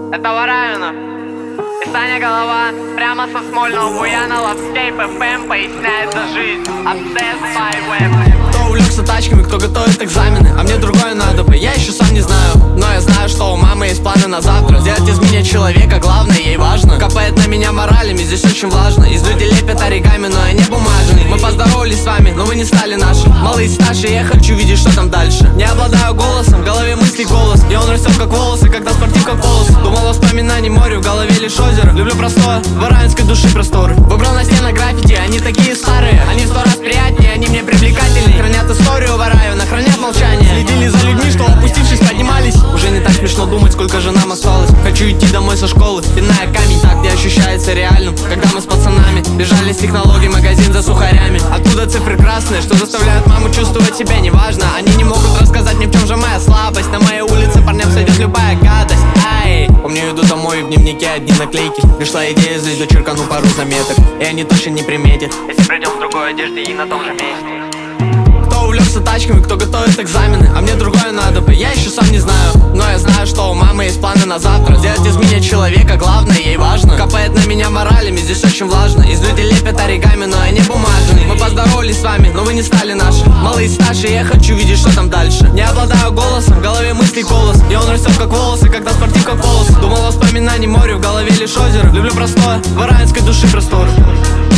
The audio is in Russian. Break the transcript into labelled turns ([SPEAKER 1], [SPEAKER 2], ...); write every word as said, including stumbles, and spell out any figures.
[SPEAKER 1] Это Варавина и Саня Голова. Прямо со Смольного Буяна Лавскейп эф эм поясняет за жизнь. Obsessed by web.
[SPEAKER 2] Кто увлекся тачками, кто готовит экзамены, а мне другое надо бы, я еще сам не знаю. Но я знаю, что у мамы есть планы на завтра. Сделать из меня человека, главное ей важно. Копает на меня моралями, здесь очень влажно. Из людей лепят оригами, но я не бумажный. Мы поздоровались с вами, но вы не стали наши. Малые старшие, я хочу видеть, что там дальше. Не обладаю голосом, в голове мысли голос. И он растет как волосы, когда спортив как полос. Думал воспоминаний море, в голове лишь озеро. Люблю простое, в воравинской души просторы. Выбрал на стенах граффити, они такие старые. Они в сто раз приятнее, они мне привлекательнее. Хранят историю Варавина, хранят молчание. Следили за людьми, что опустившись поднимались. Уже не так смешно думать, сколько же нам осталось. Хочу идти домой со школы, пиная камень так, где ощущается реальным. Когда мы с пацанами бежали с технологий, магазин за сухарями. Оттуда цифры красные, что заставляют маму чувствовать себя неважно. Они не могут рассказать мне, в чем же моя слабость. На моей улице парням сойдет любая гадость. Ай, помню, иду домой, в дневнике одни наклейки. Пришла идея, здесь дочеркану пару заметок, и они точно не приметят,
[SPEAKER 1] если придем в другой одежде и на том же месте.
[SPEAKER 2] Кто увлекся тачками, кто готовит экзамены, а мне другое надо бы, я еще сам не знаю. Но я знаю, что у мамы есть планы на завтра. Сделать из меня человека, главное ей важно. Копает на меня моралями, здесь очень влажно. Из людей лепят оригами, но я не бумажный. Мы поздоровались с вами, но вы не стали наши. Малые старшие, я хочу видеть, что там дальше. Не обладаю голосом, в голове мысли голос. И он растет как волосы, когда спортив как полос. Думал воспоминаний море, в голове лишь озеро. Люблю простое, в воравинской души просторы.